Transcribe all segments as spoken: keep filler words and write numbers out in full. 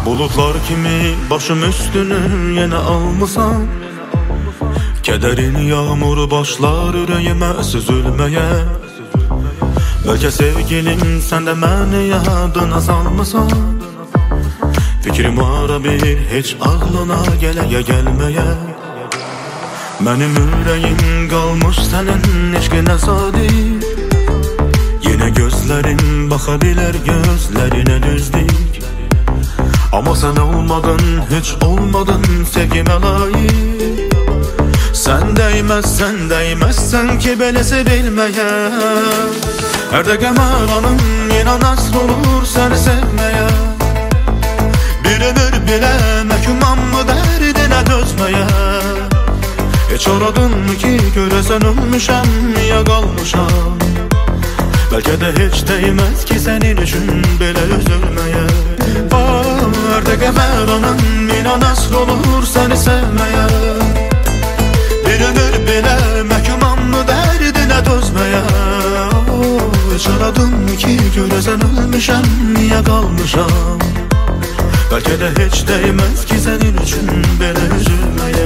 Bulutlar kimi başım üstünü yenə almısan. Kederin yağmuru başlar ürəyimə süzülməyə. Bəlkə sevgilim sən də məni yadına salmısan. Fikrim ara bir heç ağlına gələyə gəlməyə. Mənim ürəyim qalmış sənin eşqinə sadiq. Yenə gözlərim baxa bilər gözlərinə düzdük. Amma sən olmadın, heç olmadın sevgimə layiq. Sən dəyməzsən, dəyməzsən ki belə sevilməyə. Hər dəqiqə məranım yenə nasıl olur səni sevməyə. Bir ömür belə məhkumam dərdinə dözməyə. Heç aradın ki görəsən ölmüşəm ya qalmışam. Bəlkə də heç dəyməz ki sənin üçün belə üzülməyə. Hər dəqiqə məranım yenə nasıl olur səni sevməyə. Bir ömür belə məhkumam dərdinə dözməyə. Heç aradın ki görəsən ölmüşəm ya qalmışam. Bəlkə də heç dəyməz ki sənin üçün belə üzülməyə.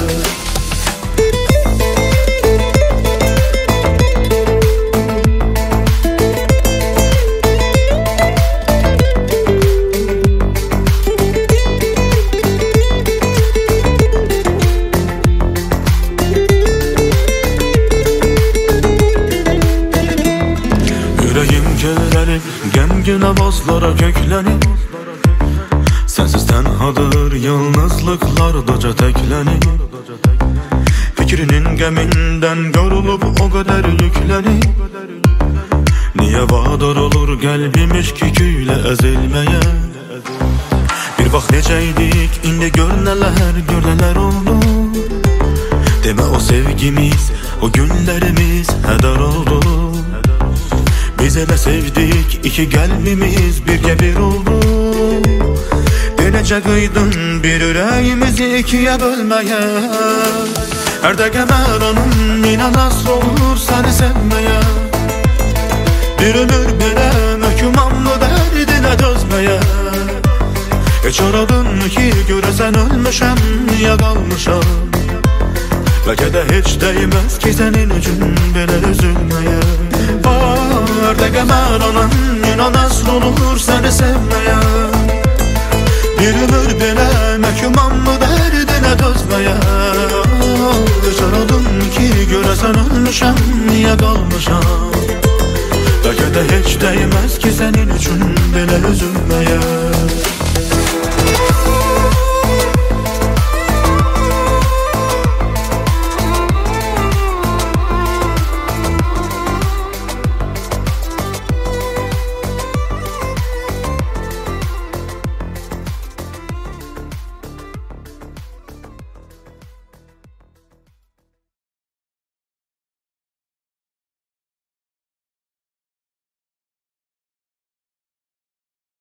Ürəyim gərəlib, qəmgin avazlara köklənib. Sənsiz tənhadır, yalnızlıqlardaca təklənib. Fikrinin qəmindən yorulub o qədər yüklənib. Niyə vadar olur qəlbimiz küküylə əzilməyə. Bir vaxt necəydik, indi gör nələr, gör nələr oldu. Demə o sevgimiz, o günlərimiz hədər oldu. Biz elə sevdik, iki qəlbimiz birgə bir oldu. Necə qıydın bir ürəyimizi ikiyə bölməyə. Hər dəqiqə məranım yenə nasıl olur səni sevməyə. Bir ömür belə məhkumam dərdinə dözməyə. Heç aradın ki görəsən ölmüşəm ya qalmışam. Bəlkə də heç dəyməz ki sənin üçün belə üzülməyə. Hər dəqiqə məranım yenə nasıl olur səni sevməyə. Bir ömür belə məhkumam dərdinə dözməyə. Heç aradın ki görəsən ölmüşəm ya qalmışam. Bəlkə də heç dəyməz ki sənin üçün belə üzülməyə.